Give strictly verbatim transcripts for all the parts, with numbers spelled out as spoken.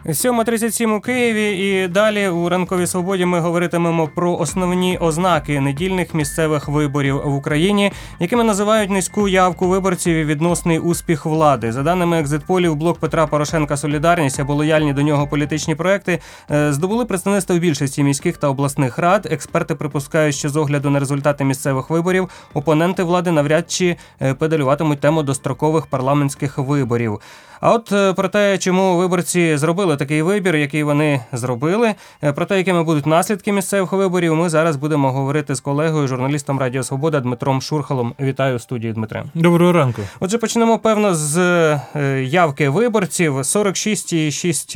сьома тридцять сім у Києві, і далі у «Ранковій свободі» ми говоритимемо про основні ознаки недільних місцевих виборів в Україні, якими називають низьку явку виборців і відносний успіх влади. За даними екзитполів, блок Петра Порошенка «Солідарність» або лояльні до нього політичні проекти здобули представництво в більшості міських та обласних рад. Експерти припускають, що з огляду на результати місцевих виборів опоненти влади навряд чи педалюватимуть тему дострокових парламентських виборів. А от про те, чому виборці зробили такий вибір, який вони зробили, про те, якими будуть наслідки місцевих виборів, ми зараз будемо говорити з колегою, журналістом Радіо Свобода Дмитром Шурхалом. Вітаю в студії, Дмитре. Доброго ранку. Отже, почнемо, певно, з явки виборців. сорок шість цілих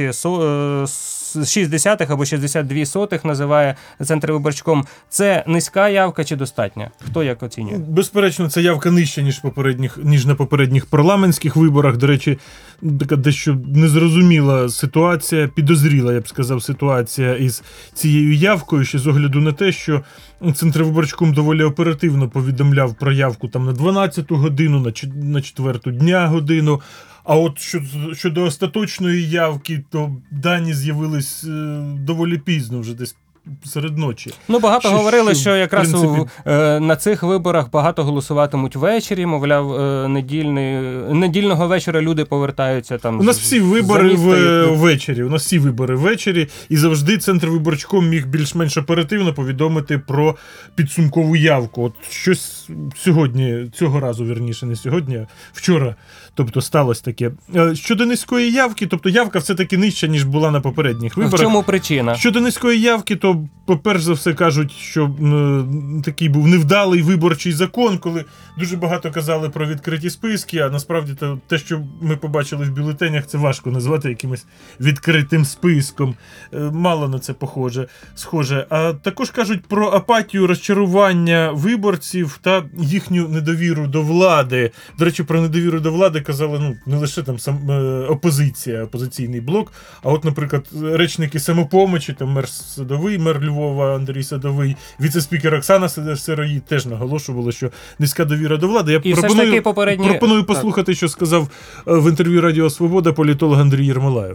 шість десятих або шістдесят дві сотих називає Центрвиборчком. Це низька явка чи достатня? Хто як оцінює? Безперечно, це явка нижча, ніж попередніх, ніж на попередніх парламентських виборах. До речі, така дещо незрозуміла ситуація, підозріла, я б сказав, ситуація із цією явкою, ще з огляду на те, що Центрвиборчком доволі оперативно повідомляв про явку там на дванадцяту годину, на четверту дня годину. А от щодо, щодо остаточної явки, то дані з'явились доволі пізно, вже десь серед ночі. Ну, багато що, говорили, що, що якраз принципі... у, е, на цих виборах багато голосуватимуть ввечері, мовляв, е, недільний, недільного вечора люди повертаються там. У нас всі вибори в, ввечері, у нас всі вибори ввечері, і завжди Центрвиборчком міг більш-менш оперативно повідомити про підсумкову явку. От щось сьогодні, цього разу, вірніше, не сьогодні, а вчора, тобто сталося таке. Щодо низької явки, тобто явка все-таки нижча, ніж була на попередніх виборах. В чому причина? Щодо низької явки, то перш за все кажуть, що е, такий був невдалий виборчий закон, коли дуже багато казали про відкриті списки, а насправді то, те, що ми побачили в бюлетенях, це важко назвати якимось відкритим списком. Е, мало на це похоже, схоже. А також кажуть про апатію, розчарування виборців та їхню недовіру до влади. До речі, про недовіру до влади казали, ну, не лише там сам, е, опозиція, опозиційний блок, а от, наприклад, речники «Самопомочі», там мер Садовий, мер Львова Андрій Садовий, віце-спікер Оксана Сироїд теж наголошували, що низька довіра до влади. Я І пропоную, попередні... пропоную послухати, що сказав в інтерв'ю Радіо Свобода політолог Андрій Єрмолаєв.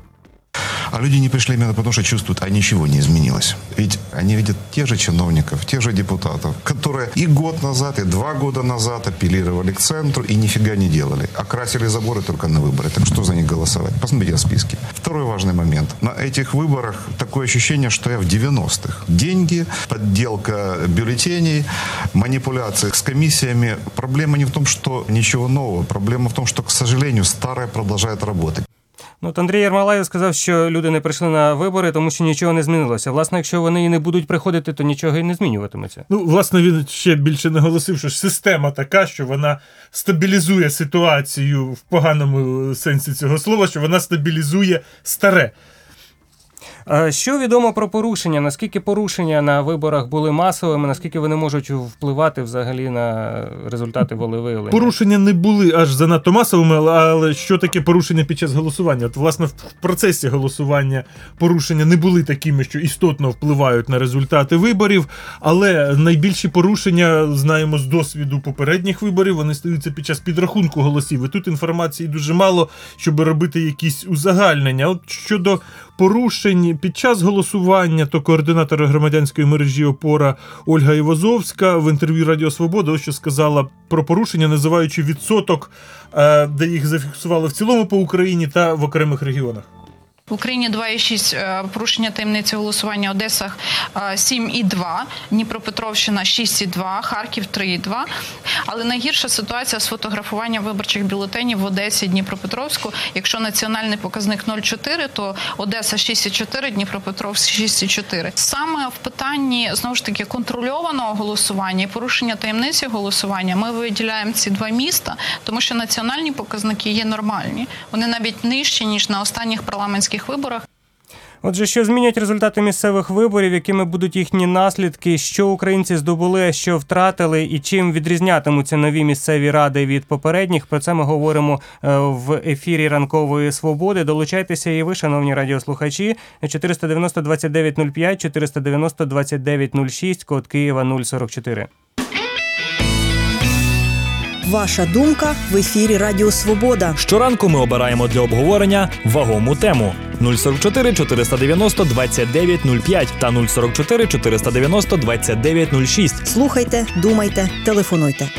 А люди не пришли именно потому, что чувствуют, а ничего не изменилось. Ведь они видят тех же чиновников, тех же депутатов, которые и год назад, и два года назад апеллировали к центру и нифига не делали. Окрасили заборы только на выборы. Так что за них голосовать? Посмотрите на списки. Второй важный момент. На этих выборах такое ощущение, что я в девяностых. Деньги, подделка бюллетеней, манипуляции с комиссиями. Проблема не в том, что ничего нового. Проблема в том, что, к сожалению, старое продолжает работать. Ну, от Андрій Єрмолаєв сказав, що люди не прийшли на вибори, тому що нічого не змінилося. Власне, якщо вони і не будуть приходити, то нічого і не змінюватиметься. Ну, власне, він ще більше наголосив, що система така, що вона стабілізує ситуацію в поганому сенсі цього слова, що вона стабілізує старе. Що відомо про порушення? Наскільки порушення на виборах були масовими? Наскільки вони можуть впливати взагалі на результати волевиявлення? Порушення не були аж занадто масовими, але що таке порушення під час голосування? От, власне, в процесі голосування порушення не були такими, що істотно впливають на результати виборів, але найбільші порушення, знаємо з досвіду попередніх виборів, вони стаються під час підрахунку голосів. І тут інформації дуже мало, щоб робити якісь узагальнення. От щодо порушень під час голосування, то координатор громадянської мережі «Опора» Ольга Івазовська в інтерв'ю Радіо Свобода ось що сказала про порушення, називаючи відсоток, де їх зафіксували в цілому по Україні та в окремих регіонах. В Україні два цілих шість десятих порушення таємниці голосування, Одеса сім цілих два, Дніпропетровщина шість цілих два, Харків три цілих два. Але найгірша ситуація з фотографуванням виборчих бюлетенів в Одесі, Дніпропетровську. Якщо національний показник нуль цілих чотири, то Одеса шість цілих чотири, Дніпропетровськ шість цілих чотири. Саме в питанні, знову ж таки, контрольованого голосування і порушення таємниці голосування ми виділяємо ці два міста, тому що національні показники є нормальні. Вони навіть нижчі, ніж на останніх парламентських виборах. Отже, що змінять результати місцевих виборів, якими будуть їхні наслідки, що українці здобули, що втратили і чим відрізнятимуться нові місцеві ради від попередніх, про це ми говоримо в ефірі «Ранкової свободи». Долучайтеся і ви, шановні радіослухачі, чотириста дев'яносто двадцять дев'ять нуль п'ять, чотириста дев'яносто двадцять дев'ять нуль шість, код Києва нуль сорок чотири. Ваша думка в ефірі Радіо Свобода. Щоранку ми обираємо для обговорення вагому тему. нуль сорок чотири чотириста дев'яносто двадцять дев'ять нуль п'ять та нуль сорок чотири чотириста дев'яносто двадцять дев'ять нуль шість. Слухайте, думайте, телефонуйте.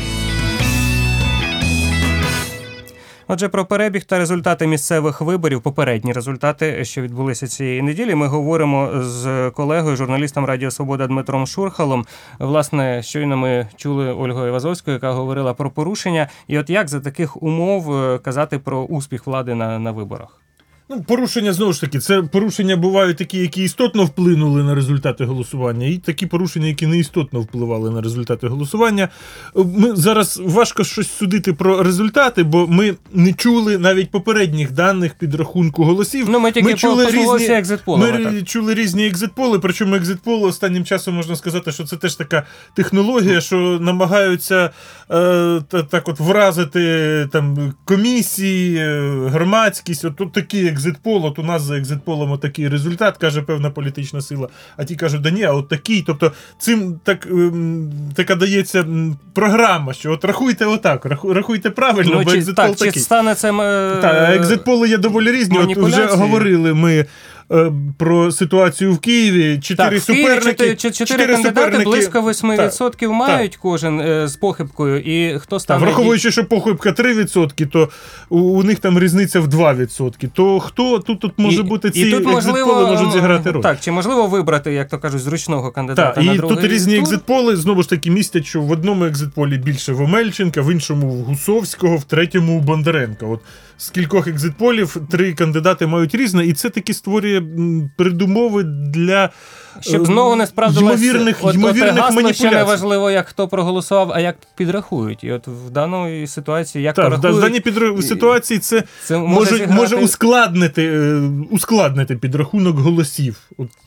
Отже, про перебіг та результати місцевих виборів, попередні результати, що відбулися цієї неділі, ми говоримо з колегою, журналістом Радіо Свобода Дмитром Шурхалом. Власне, щойно ми чули Ольгу Івазовську, яка говорила про порушення. І от як за таких умов казати про успіх влади на, на виборах? Ну, порушення, знову ж таки, це порушення бувають такі, які істотно вплинули на результати голосування, і такі порушення, які не істотно впливали на результати голосування. Ми зараз важко щось судити про результати, бо ми не чули навіть попередніх даних підрахунку голосів. Ну, ми тільки ми чули послугувалися екзитполами, Ми так. чули різні екзитполи, причому екзитполи останнім часом можна сказати, що це теж така технологія, що намагаються е, та, так от вразити там комісії, е, громадськість, от тут такі екзитпол, от у нас за екзитполом отакий результат, каже певна політична сила, а ті кажуть, да ні, а от такий. Тобто цим так, ем, така дається м, програма, що от рахуйте отак, раху, рахуйте правильно, Ну, бо чи, екзитпол так, такий. чи стане це... Е... Так, екзитполи є доволі різні. От вже маніпуляції. говорили ми е, про ситуацію в Києві. Чотири Так, в Києві суперники. чотири, чотири кандидати суперники, близько восьми відсотків так, мають кожен е, з похибкою. І хто Та, стане... враховуючи, що похибка три відсотки, то у, у них там різниця в два відсотки. То хто тут, тут може і, бути ці і тут екзитполи можливо, можуть зіграти роль? Так, чи можливо вибрати, як то кажуть, зручного кандидата Так, на і другий тут різні тур? екзитполи, знову ж таки, містять, що в одному екзитполі більше в Омельченка, в іншому в Гусовського, в третьому у Бондаренка. От з кількох екзитполів три кандидати мають різне, і це таки створює м, передумови для Щоб е, знову не справдилось ймовірних, от, ймовірних оте гасло, що не маніпуляцій. важливо, як хто проголосував, а як підрахують. І от в даній ситуації, як Так, в порахують... даній підр... ситуації це, це може може, зіграти- може ускладнити, е, ускладнити підрахунок голосів. От